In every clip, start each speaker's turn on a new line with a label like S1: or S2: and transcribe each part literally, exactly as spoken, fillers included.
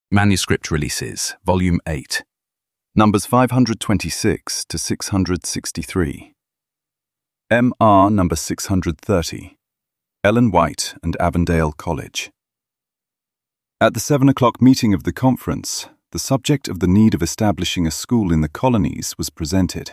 S1: Manuscript Releases, Volume eight, Numbers five hundred twenty-six to six hundred sixty-three. M R Number six hundred thirty, Ellen White and Avondale College. At the seven o'clock meeting of the conference, the subject of the need of establishing a school in the colonies was presented.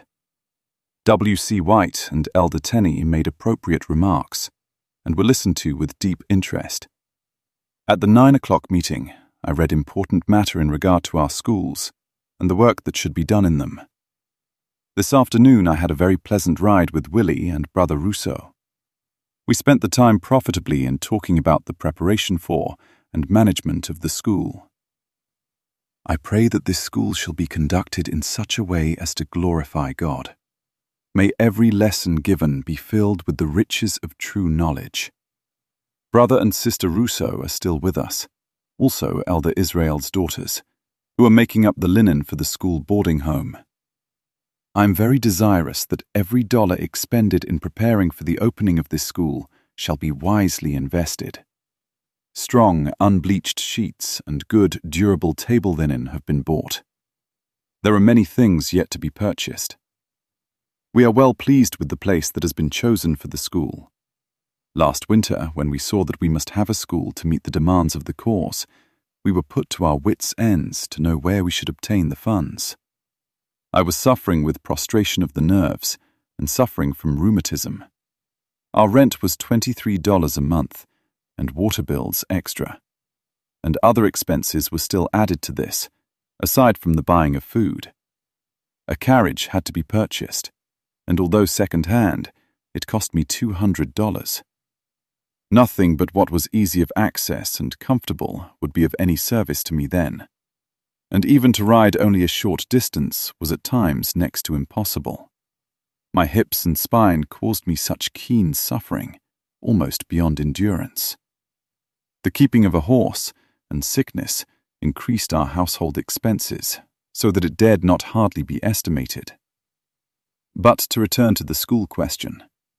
S1: W C White and Elder Tenney made appropriate remarks, and were listened to with deep interest. At the nine o'clock meeting, I read important matter in regard to our schools and the work that should be done in them. This afternoon I had a very pleasant ride with Willie and Brother Rousseau. We spent the time profitably in talking about the preparation for and management of the school. I pray that this school shall be conducted in such a way as to glorify God. May every lesson given be filled with the riches of true knowledge. Brother and Sister Rousseau are still with us, also Elder Israel's daughters, who are making up the linen for the school boarding home. I am very desirous that every dollar expended in preparing for the opening of this school shall be wisely invested. Strong, unbleached sheets and good, durable table linen have been bought. There are many things yet to be purchased. We are well pleased with the place that has been chosen for the school. Last winter, when we saw that we must have a school to meet the demands of the cause, we were put to our wits' ends to know where we should obtain the funds. I was suffering with prostration of the nerves and suffering from rheumatism. Our rent was twenty-three dollars a month, and water bills extra. And other expenses were still added to this, aside from the buying of food. A carriage had to be purchased, and although second-hand, it cost me two hundred dollars. Nothing but what was easy of access and comfortable would be of any service to me then, and even to ride only a short distance was at times next to impossible. My hips and spine caused me such keen suffering, almost beyond endurance. The keeping of a horse and sickness increased our household expenses, so that it dared not hardly be estimated. But to return to the school question.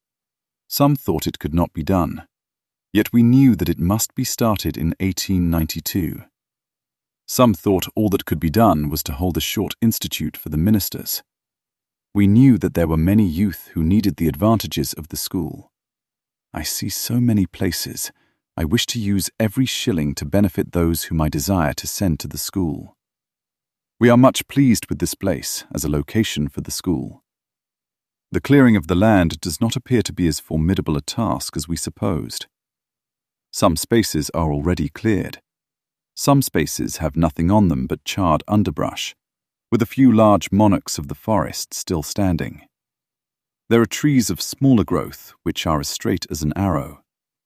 S1: Some thought it could not be done. Yet we knew that it must be started in eighteen ninety-two. Some thought all that could be done was to hold a short institute for the ministers. We knew that there were many youth who needed the advantages of the school. I see so many places. I wish to use every shilling to benefit those whom I desire to send to the school. We are much pleased with this place as a location for the school. The clearing of the land does not appear to be as formidable a task as we supposed. Some spaces are already cleared. Some spaces have nothing on them but charred underbrush, with a few large monarchs of the forest still standing. There are trees of smaller growth which are as straight as an arrow.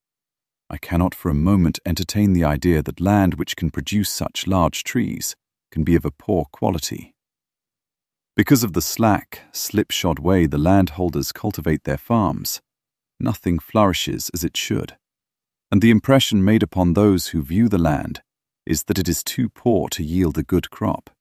S1: I cannot for a moment entertain the idea that land which can produce such large trees can be of a poor quality. Because of the slack, slipshod way the landholders cultivate their farms, nothing flourishes as it should. And the impression made upon those who view the land is that it is too poor to yield a good crop.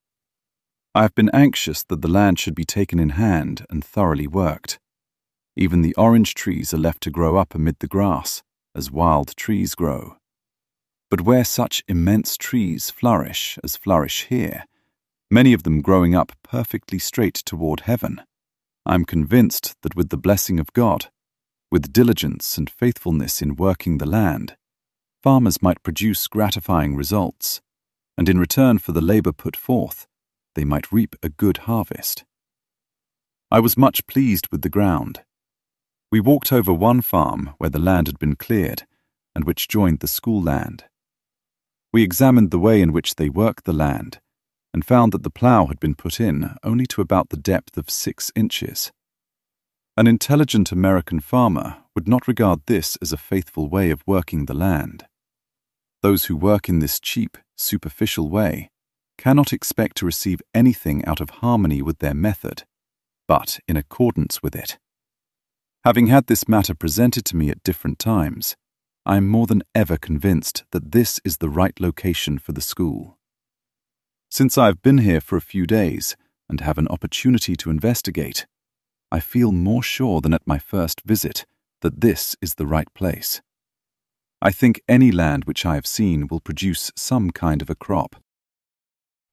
S1: I have been anxious that the land should be taken in hand and thoroughly worked. Even the orange trees are left to grow up amid the grass, as wild trees grow. But where such immense trees flourish as flourish here, many of them growing up perfectly straight toward heaven, I am convinced that with the blessing of God, with diligence and faithfulness in working the land, farmers might produce gratifying results, and in return for the labor put forth, they might reap a good harvest. I was much pleased with the ground. We walked over one farm where the land had been cleared, and which joined the school land. We examined the way in which they work the land, and found that the plough had been put in only to about the depth of six inches. An intelligent American farmer would not regard this as a faithful way of working the land. Those who work in this cheap, superficial way cannot expect to receive anything out of harmony with their method, but in accordance with it. Having had this matter presented to me at different times, I am more than ever convinced that this is the right location for the school. Since I have been here for a few days and have an opportunity to investigate, I feel more sure than at my first visit that this is the right place. I think any land which I have seen will produce some kind of a crop.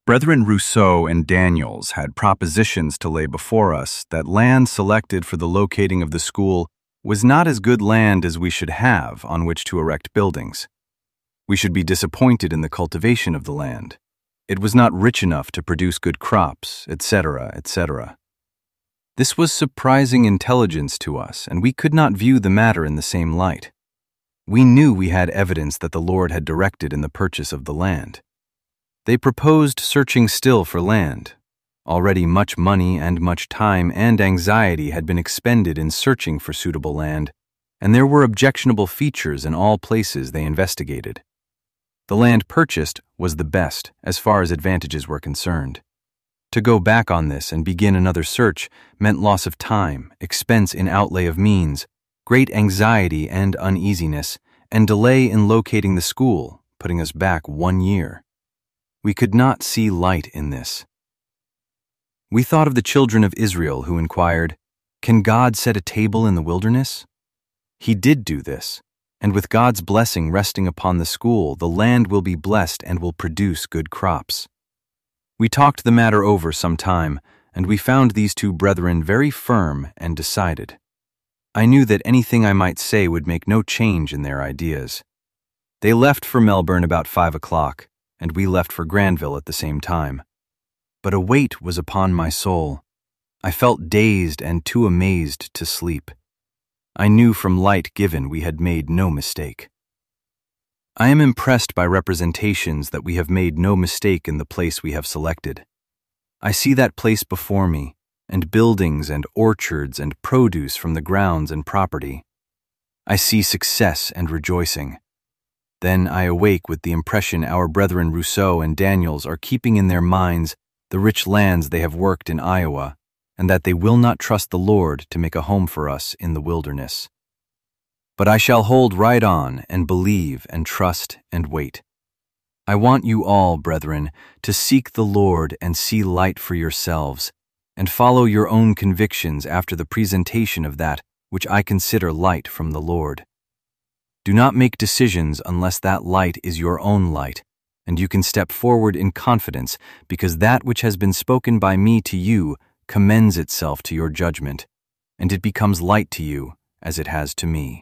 S1: Brethren Rousseau and Daniels had propositions to lay before us that land selected for the locating of the school was not as good land as we should have on which to erect buildings. We should be disappointed in the cultivation of the land. It was not rich enough to produce good crops, et cetera, et cetera. This was surprising intelligence to us, and we could not view the matter in the same light. We knew we had evidence that the Lord had directed in the purchase of the land. They proposed searching still for land. Already much money and much time and anxiety had been expended in searching for suitable land, and there were objectionable features in all places they investigated. The land purchased was the best as far as advantages were concerned. To go back on this and begin another search meant loss of time, expense in outlay of means, great anxiety and uneasiness, and delay in locating the school, putting us back one year. We could not see light in this. We thought of the children of Israel who inquired, "Can God set a table in the wilderness?" He did do this, and with God's blessing resting upon the school, the land will be blessed and will produce good crops. We talked the matter over some time, and we found these two brethren very firm and decided. I knew that anything I might say would make no change in their ideas. They left for Melbourne about five o'clock, and we left for Granville at the same time. But a weight was upon my soul. I felt dazed and too amazed to sleep. I knew from light given we had made no mistake. I am impressed by representations that we have made no mistake in the place we have selected. I see that place before me, and buildings and orchards and produce from the grounds and property. I see success and rejoicing. Then I awake with the impression our brethren Rousseau and Daniels are keeping in their minds the rich lands they have worked in Iowa, and that they will not trust the Lord to make a home for us in the wilderness. But I shall hold right on and believe and trust and wait. I want you all, brethren, to seek the Lord and see light for yourselves, and follow your own convictions after the presentation of that which I consider light from the Lord. Do not make decisions unless that light is your own light, and you can step forward in confidence because that which has been spoken by me to you commends itself to your judgment, and it becomes light to you as it has to me.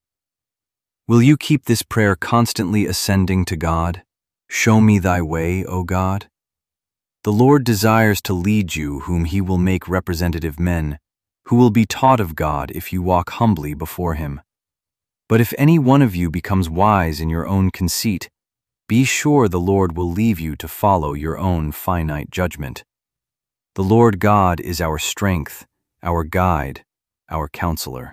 S1: Will you keep this prayer constantly ascending to God? Show me thy way, O God. The Lord desires to lead you whom he will make representative men, who will be taught of God if you walk humbly before him. But if any one of you becomes wise in your own conceit, be sure the Lord will leave you to follow your own finite judgment. The Lord God is our strength, our guide, our counselor.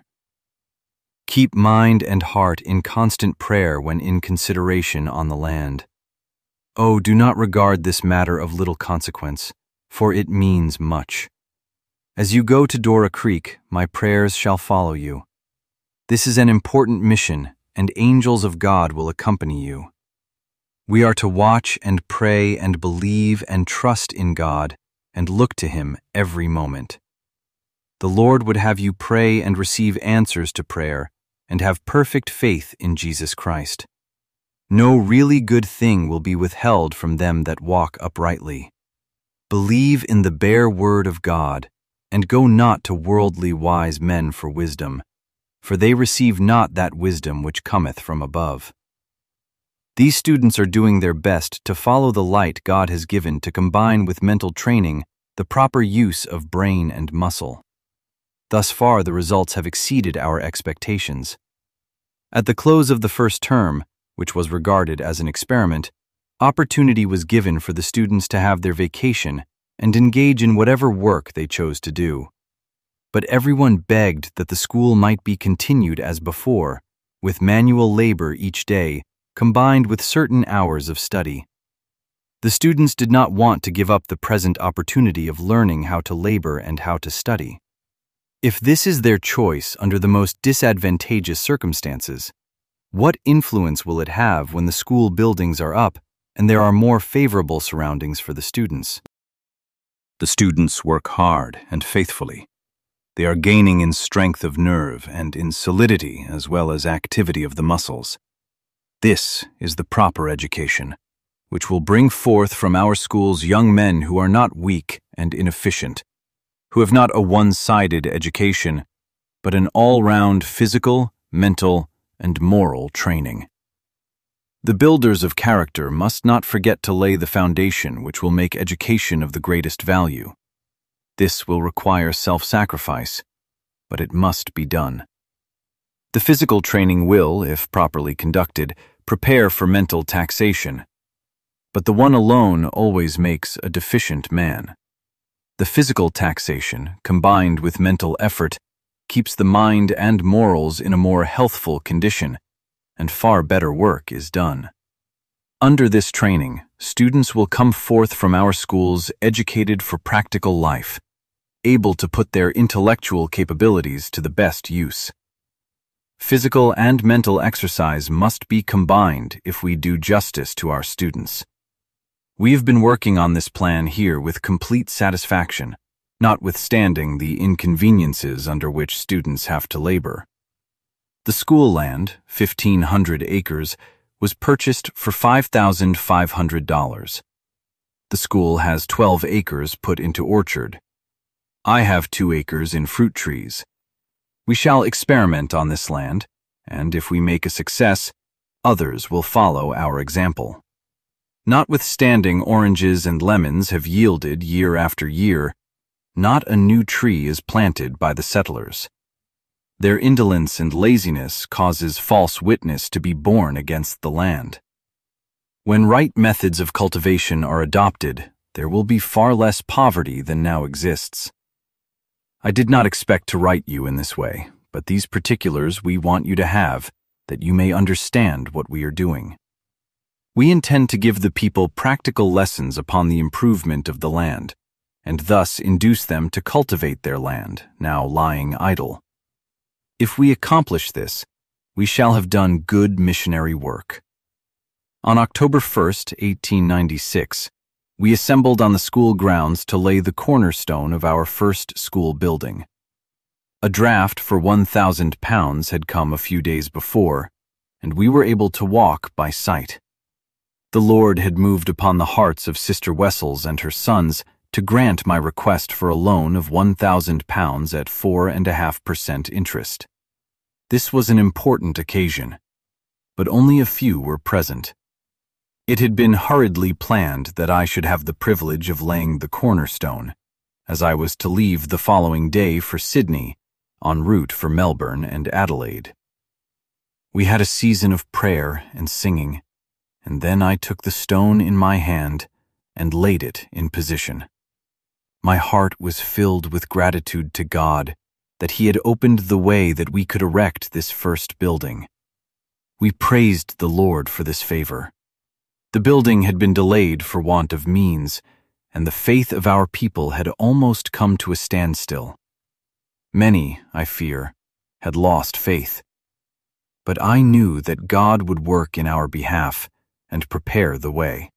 S1: Keep mind and heart in constant prayer when in consideration on the land. Oh, do not regard this matter of little consequence, for it means much. As you go to Dora Creek, my prayers shall follow you. This is an important mission, and angels of God will accompany you. We are to watch and pray and believe and trust in God and look to him every moment. The Lord would have you pray and receive answers to prayer and have perfect faith in Jesus Christ. No really good thing will be withheld from them that walk uprightly. Believe in the bare word of God, and go not to worldly wise men for wisdom, for they receive not that wisdom which cometh from above. These students are doing their best to follow the light God has given to combine with mental training the proper use of brain and muscle. Thus far, the results have exceeded our expectations. At the close of the first term, which was regarded as an experiment, opportunity was given for the students to have their vacation and engage in whatever work they chose to do. But everyone begged that the school might be continued as before, with manual labor each day, combined with certain hours of study. The students did not want to give up the present opportunity of learning how to labor and how to study. If this is their choice under the most disadvantageous circumstances, what influence will it have when the school buildings are up and there are more favorable surroundings for the students? The students work hard and faithfully. They are gaining in strength of nerve and in solidity as well as activity of the muscles. This is the proper education, which will bring forth from our schools young men who are not weak and inefficient, who have not a one-sided education, but an all-round physical, mental, and moral training. The builders of character must not forget to lay the foundation which will make education of the greatest value. This will require self-sacrifice, but it must be done. The physical training will, if properly conducted, prepare for mental taxation. But the one alone always makes a deficient man. The physical taxation, combined with mental effort, keeps the mind and morals in a more healthful condition, and far better work is done. Under this training, students will come forth from our schools educated for practical life, able to put their intellectual capabilities to the best use. Physical and mental exercise must be combined if we do justice to our students. We have been working on this plan here with complete satisfaction, notwithstanding the inconveniences under which students have to labor. The school land, fifteen hundred acres, was purchased for five thousand five hundred dollars. The school has twelve acres put into orchard. I have two acres in fruit trees. We shall experiment on this land, and if we make a success, others will follow our example. Notwithstanding oranges and lemons have yielded year after year, not a new tree is planted by the settlers. Their indolence and laziness causes false witness to be borne against the land. When right methods of cultivation are adopted, there will be far less poverty than now exists. I did not expect to write you in this way, but these particulars we want you to have, that you may understand what we are doing. We intend to give the people practical lessons upon the improvement of the land, and thus induce them to cultivate their land, now lying idle. If we accomplish this, we shall have done good missionary work. On October first, eighteen ninety-six, we assembled on the school grounds to lay the cornerstone of our first school building. A draft for one thousand pounds had come a few days before, and we were able to walk by sight. The Lord had moved upon the hearts of Sister Wessels and her sons to grant my request for a loan of one thousand pounds at four and a half percent interest. This was an important occasion, but only a few were present. It had been hurriedly planned that I should have the privilege of laying the cornerstone, as I was to leave the following day for Sydney, en route for Melbourne and Adelaide. We had a season of prayer and singing, and then I took the stone in my hand and laid it in position. My heart was filled with gratitude to God that He had opened the way that we could erect this first building. We praised the Lord for this favor. The building had been delayed for want of means, and the faith of our people had almost come to a standstill. Many, I fear, had lost faith. But I knew that God would work in our behalf and prepare the way.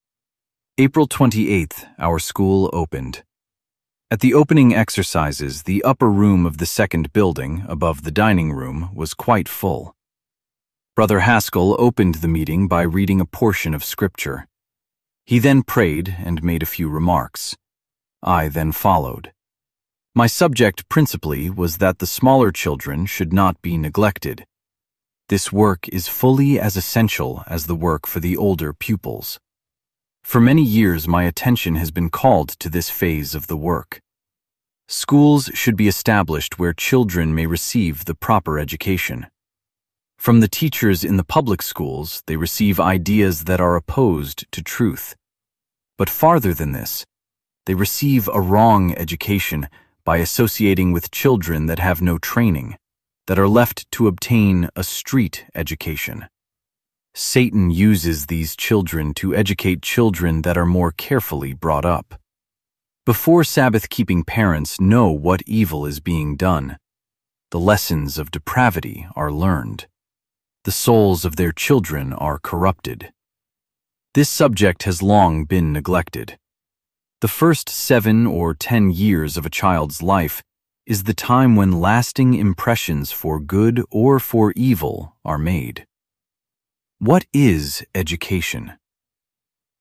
S1: April twenty-eighth, our school opened. At the opening exercises, the upper room of the second building, above the dining room, was quite full. Brother Haskell opened the meeting by reading a portion of Scripture. He then prayed and made a few remarks. I then followed. My subject principally was that the smaller children should not be neglected. This work is fully as essential as the work for the older pupils. For many years my attention has been called to this phase of the work. Schools should be established where children may receive the proper education. From the teachers in the public schools, they receive ideas that are opposed to truth. But farther than this, they receive a wrong education by associating with children that have no training, that are left to obtain a street education. Satan uses these children to educate children that are more carefully brought up. Before Sabbath-keeping parents know what evil is being done, the lessons of depravity are learned. The souls of their children are corrupted. This subject has long been neglected. The first seven or ten years of a child's life is the time when lasting impressions for good or for evil are made. What is education?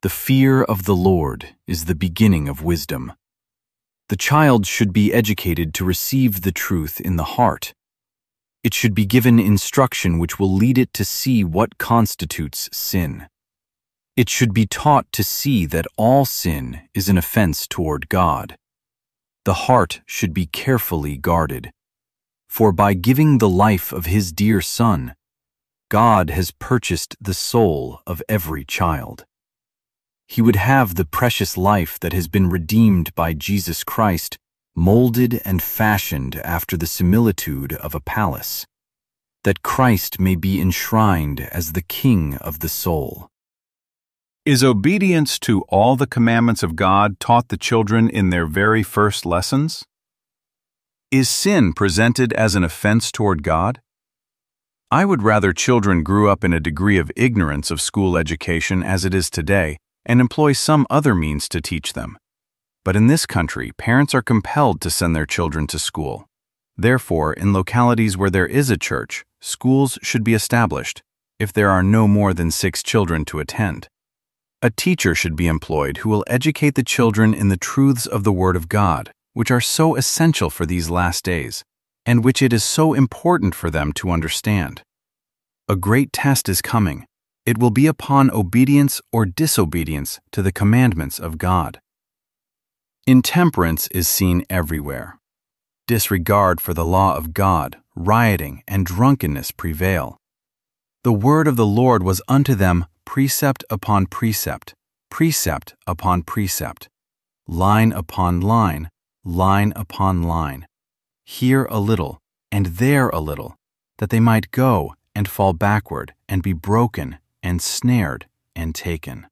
S2: The fear of the Lord is the beginning of wisdom. The child should be educated to receive the truth in the heart. It should be given instruction which will lead it to see what constitutes sin. It should be taught to see that all sin is an offense toward God. The heart should be carefully guarded, for by giving the life of His dear Son, God has purchased the soul of every child. He would have the precious life that has been redeemed by Jesus Christ molded and fashioned after the similitude of a palace, that Christ may be enshrined as the King of the soul.
S1: Is obedience to all the commandments of God taught the children in their very first lessons? Is sin presented as an offense toward God? I would rather children grew up in a degree of ignorance of school education as it is today and employ some other means to teach them. But in this country, parents are compelled to send their children to school. Therefore, in localities where there is a church, schools should be established, if there are no more than six children to attend. A teacher should be employed who will educate the children in the truths of the Word of God, which are so essential for these last days, and which it is so important for them to understand. A great test is coming. It will be upon obedience or disobedience to the commandments of God. Intemperance is seen everywhere. Disregard for the law of God, rioting, and drunkenness prevail. The word of the Lord was unto them precept upon precept, precept upon precept, line upon line, line upon line, here a little, and there a little, that they might go and fall backward and be broken and snared and taken.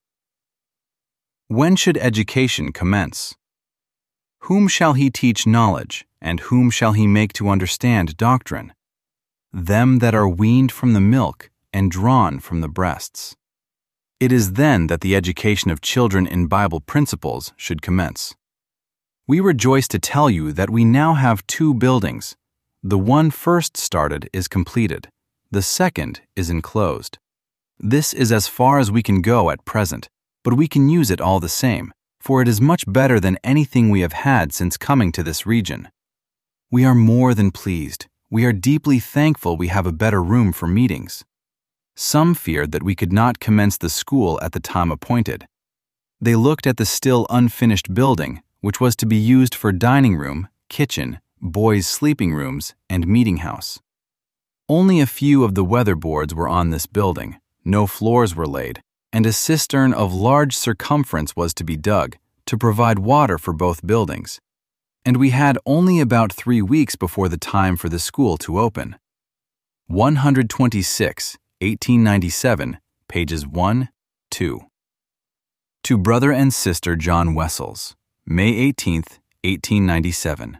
S1: When should education commence? Whom shall he teach knowledge, and whom shall he make to understand doctrine? Them that are weaned from the milk and drawn from the breasts. It is then that the education of children in Bible principles should commence. We rejoice to tell you that we now have two buildings. The one first started is completed. The second is enclosed. This is as far as we can go at present, but we can use it all the same, for it is much better than anything we have had since coming to this region. We are more than pleased. We are deeply thankful we have a better room for meetings. Some feared that we could not commence the school at the time appointed. They looked at the still unfinished building, which was to be used for dining room, kitchen, boys' sleeping rooms, and meeting house. Only a few of the weatherboards were on this building, no floors were laid, and a cistern of large circumference was to be dug to provide water for both buildings. And we had only about three weeks before the time for the school to open. one twenty-six, eighteen ninety-seven, pages one, two. To Brother and Sister John Wessels, May eighteenth, eighteen ninety-seven.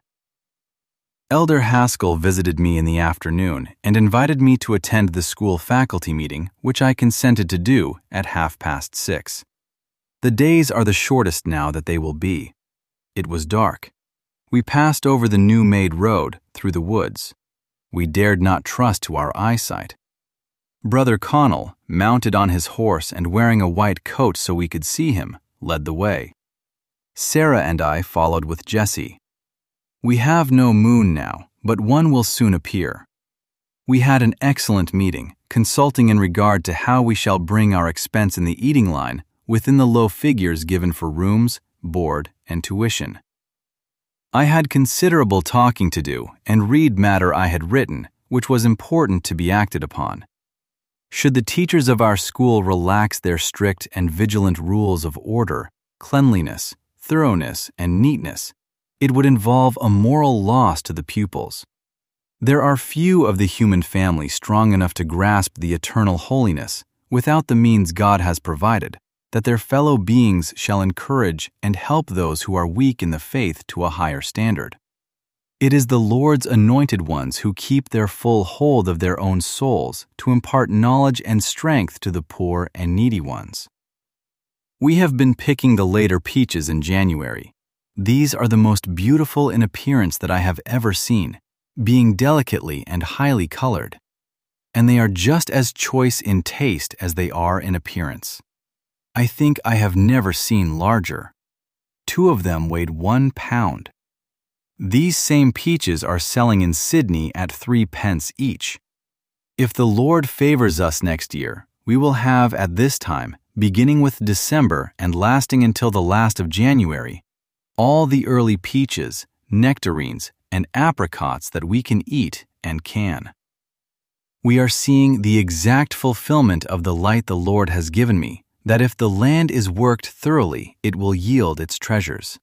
S1: Elder Haskell visited me in the afternoon and invited me to attend the school faculty meeting, which I consented to do at half past six. The days are the shortest now that they will be. It was dark. We passed over the new-made road through the woods. We dared not trust to our eyesight. Brother Connell, mounted on his horse and wearing a white coat so we could see him, led the way. Sarah and I followed with Jessie. We have no moon now, but one will soon appear. We had an excellent meeting, consulting in regard to how we shall bring our expense in the eating line within the low figures given for rooms, board, and tuition. I had considerable talking to do and read matter I had written, which was important to be acted upon. Should the teachers of our school relax their strict and vigilant rules of order, cleanliness, thoroughness, and neatness, it would involve a moral loss to the pupils. There are few of the human family strong enough to grasp the eternal holiness, without the means God has provided, that their fellow beings shall encourage and help those who are weak in the faith to a higher standard. It is the Lord's anointed ones who keep their full hold of their own souls to impart knowledge and strength to the poor and needy ones. We have been picking the later peaches in January. These are the most beautiful in appearance that I have ever seen, being delicately and highly colored. And they are just as choice in taste as they are in appearance.
S2: I think I have never seen larger. Two of them weighed one pound. These same peaches are selling in Sydney at three pence each. If the Lord favors us next year, we will have at this time, beginning with December and lasting until the last of January, all the early peaches, nectarines, and apricots that we can eat and can. We are seeing the exact fulfillment of the light the Lord has given me, that if the land is worked thoroughly, it will yield its treasures.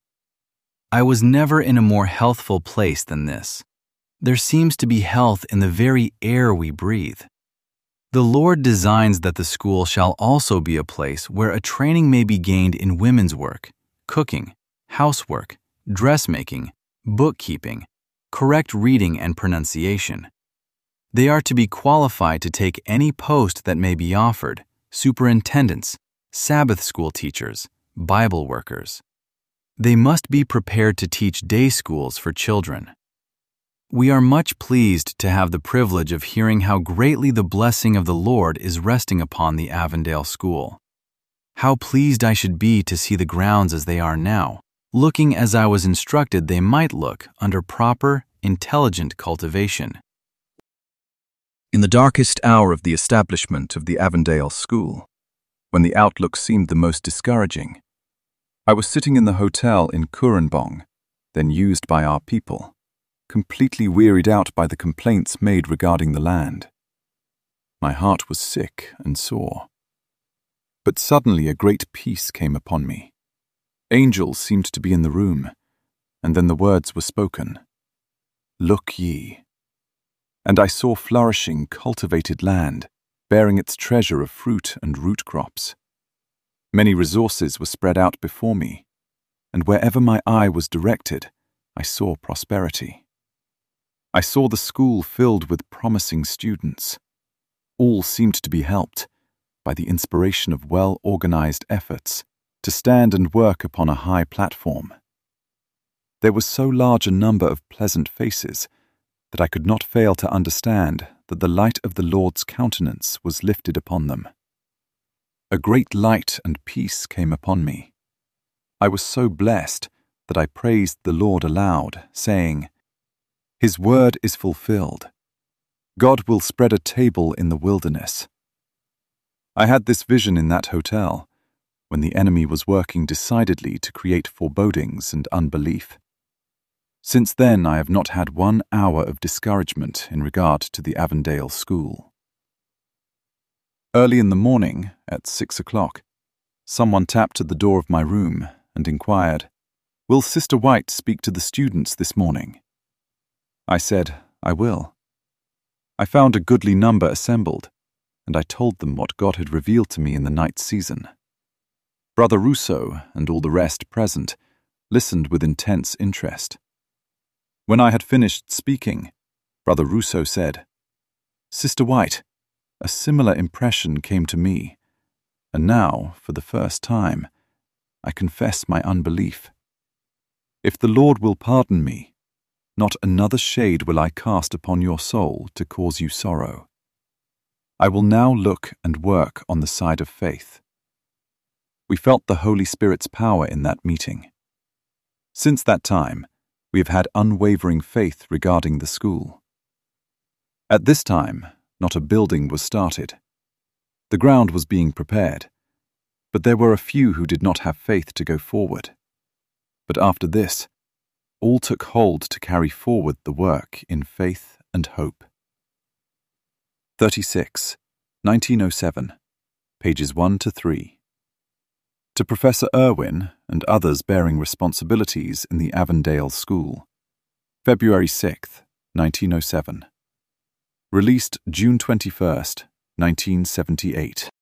S2: I was never in a more healthful place than this. There seems to be health in the very air we breathe. The Lord designs that the school shall also be a place where a training may be gained in women's work, cooking, housework, dressmaking, bookkeeping, correct reading and pronunciation. They are to be qualified to take any post that may be offered: superintendents, Sabbath school teachers, Bible workers. They must be prepared to teach day schools for children. We are much pleased to have the privilege of hearing how greatly the blessing of the Lord is resting upon the Avondale School. How pleased I should be to see the grounds as they are now, looking as I was instructed they might look under proper, intelligent cultivation.
S1: In the darkest hour of the establishment of the Avondale School, when the outlook seemed the most discouraging, I was sitting in the hotel in Kurenbong, then used by our people, completely wearied out by the complaints made regarding the land. My heart was sick and sore. But suddenly a great peace came upon me. Angels seemed to be in the room, and then the words were spoken, "Look ye." And I saw flourishing, cultivated land, bearing its treasure of fruit and root crops. Many resources were spread out before me, and wherever my eye was directed, I saw prosperity. I saw the school filled with promising students. All seemed to be helped by the inspiration of well-organized efforts to stand and work upon a high platform. There was so large a number of pleasant faces that I could not fail to understand that the light of the Lord's countenance was lifted upon them. A great light and peace came upon me. I was so blessed that I praised the Lord aloud, saying, "His word is fulfilled. God will spread a table in the wilderness." I had this vision in that hotel, when the enemy was working decidedly to create forebodings and unbelief. Since then I have not had one hour of discouragement in regard to the Avondale School. Early in the morning, at six o'clock, someone tapped at the door of my room and inquired, "Will Sister White speak to the students this morning?" I said, "I will." I found a goodly number assembled, and I told them what God had revealed to me in the night season. Brother Rousseau and all the rest present listened with intense interest. When I had finished speaking, Brother Rousseau said, "Sister White, a similar impression came to me, and now, for the first time, I confess my unbelief. If the Lord will pardon me, not another shade will I cast upon your soul to cause you sorrow. I will now look and work on the side of faith." We felt the Holy Spirit's power in that meeting. Since that time, we have had unwavering faith regarding the school. At this time, not a building was started. The ground was being prepared, but there were a few who did not have faith to go forward. But after this, all took hold to carry forward the work in faith and hope. thirty-six, nineteen oh seven, pages one to three. To Professor Irwin and others bearing responsibilities in the Avondale School. February sixth, nineteen oh seven. Released June twenty-first, nineteen seventy-eight.